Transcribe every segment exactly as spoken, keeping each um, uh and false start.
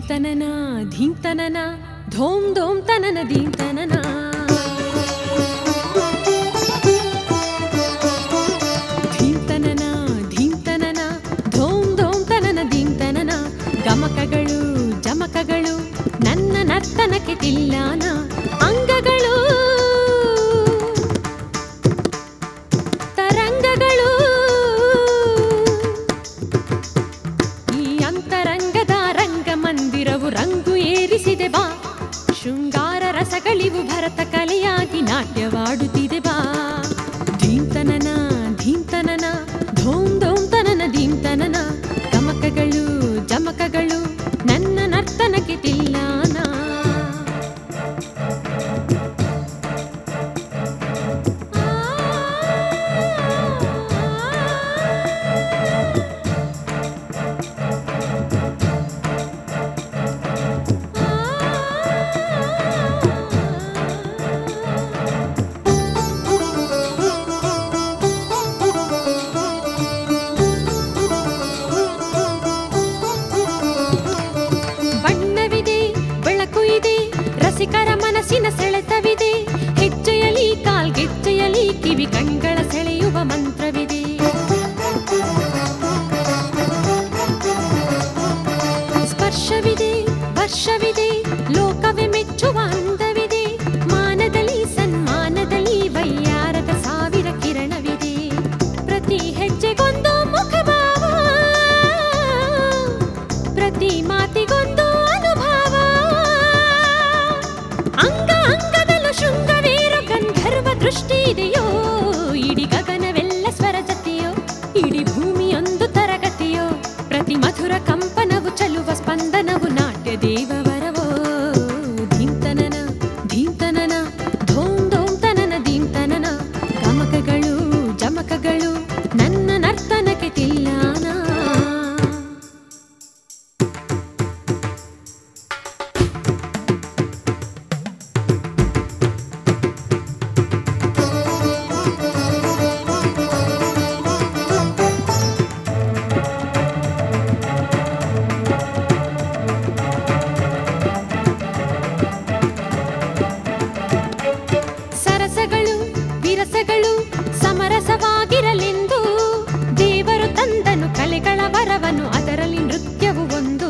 ಧೀಂತನನ ಧೀಂತನನ ಧೋಂ ಧೋಂ ತನನ ಧೀಂತನನ ಧೀಂತನನ ಧೀಂತನನ ಧೋಂ ಧೋಂ ತನನ ಧೀಂತನನ ಗಮಕಗಳು ಜಮಕಗಳು ನನ್ನ ನರ್ತನಕ್ಕೆ ತಿಲ್ಲಾನ ಅಂಗಗಳು ತರಂಗಗಳು ಈ ಅಂತರಂಗದ ರಂಗಮಂದಿರವು ರಂಗು ಏರಿಸಿದೆ ಬಾ ಶೃಂಗಾರ ರಸಗಳಿವು ಭರತ ಕಲೆಯಾಗಿ ನಾಟ್ಯವಾಡುತ್ತಿದೆ ಬಾ ಧೀಂತನನ ಧೀಂತನನ ಧೋಂ ಧೋಂ ತನನ ಧೀಂತನನ ಗಮಕಗಳು ಜಮಕಗಳು ನನ್ನ ನರ್ತನಕ್ಕೆ ತಿಲ್ಲಾನ ರಸಿಕರ ಮನಸ್ಸಿನ ಸೆಳೆತವಿದೆ ಹೆಜ್ಜೆಯಲಿ ಕಾಲ್ಗೆಜ್ಜೆಯಲಿ ಕಿವಿ ಕಣ್ಗಳ ಸೆಳೆಯುವ ಮಂತ್ರವಿದೆ ಸ್ಪರ್ಶವಿದೆ ವರ್ಷವಿದೆ ಲೋಕವೇ ಮೆಚ್ಚುವ ಅಂದವಿದೆ ಮಾನದಲ್ಲಿ ಸನ್ಮಾನದಲ್ಲಿ ವೈಯಾರದ ಸಾವಿರ ಕಿರಣವಿದೆ ಪ್ರತಿ ಹೆಜ್ಜೆಗೊಂದು ಮುಖಭಾವ ಪ್ರತಿ ಮಾತಿಗೊಂದು ಅನುಭವ ಅಂಗ ಅಂಗದಲ್ಲೂ ಶೃಂಗವೇರ ಗಂಧರ್ವ ದೃಷ್ಟಿ ಇದೆಯೋ ಇಡೀ ಗಗನವೆಲ್ಲ ಸ್ವರ ಜತೆಯೋ ಇಡೀ ಭೂಮಿಯೊಂದು ತರಗತಿಯೋ ಪ್ರತಿ ಮಧುರ ಕಂಪನವು ಚಲುವ ಸ್ಪಂದನವು ನಾಟ್ಯ ದೇವವರವೋ ಧೀಂತನನ ಧೀಂತನನ ಧೋಂ ಧೋಂ ತನನ ಧೀಂತನನ ಗಮಕಗಳು ಜಮಕಗಳು ನನ್ನ ನರ್ತನಕ್ಕೆ ತಿಲ್ಲಾನ ಸರಸಗಳು ವಿರಸಗಳು ಸಮರಸವಾಗಿರಲೆಂದು ದೇವರು ತಂದನು ಕಲೆಗಳ ವರವನು ಅದರಲ್ಲಿ ನೃತ್ಯವು ಒಂದು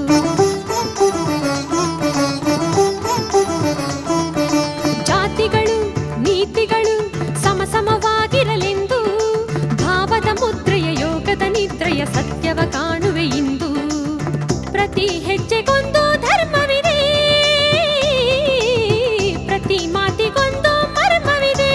ಜಾತಿಗಳು ನೀತಿಗಳು ಸಮಸಮವಾಗಿರಲೆಂದು ಭಾವದ ಮುದ್ರೆಯ ಯೋಗದ ನಿದ್ರೆಯ ಸತ್ಯವ ಕಾಣುವೆ ಇಂದು ಪ್ರತಿ ಹೆಜ್ಜೆಗೊಂದು ಧರ್ಮವಿದೆ ಪ್ರತಿ ಮಾತಿಗೊಂದು ಮರ್ಮವಿದೆ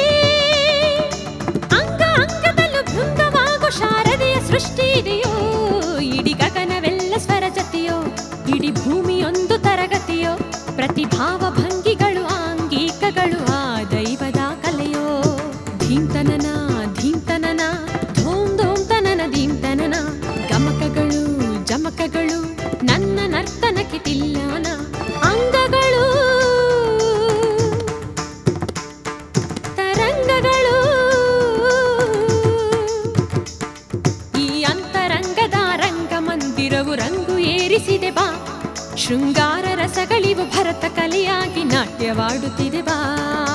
ಅಂಗ ಅಂಗದಲ್ಲೂ ಭೃಂಗವಾಗೋ ಶಾರದೆಯ ಸೃಷ್ಟಿ ಇದೆಯೋ ಇಡೀ ಗಗನವೆಲ್ಲ ಸ್ವರ ಜತೆಯೋ ಇಡೀ ಭೂಮಿಯೊಂದು ತರಗತಿಯೋ ಪ್ರತಿ ಭಾವ ಭಂಗಿಗಳು ಆಂಗಿಕಗಳು ಆ ದೈವದ ಕಲೆಯೋ ಧೀಂತನನ ಧೀಂತನನ ಧೋಂ ಧೋಂ ತನನ ಧೀಂತನನ ಗಮಕಗಳು ಜಮಕಗಳು ನನ್ನ ನರ್ತನಕ್ಕೆ ತಿಲ್ಲಾನ ಅಂಗಗಳು ತರಂಗಗಳು ಈ ಅಂತರಂಗದ ರಂಗಮಂದಿರವು ರಂಗು ಏರಿಸಿದೆ ಬಾ ಶೃಂಗಾರ ರಸಗಳಿವು ಭರತ ಕಲೆಯಾಗಿ ನಾಟ್ಯವಾಡುತ್ತಿದೆ ಬಾ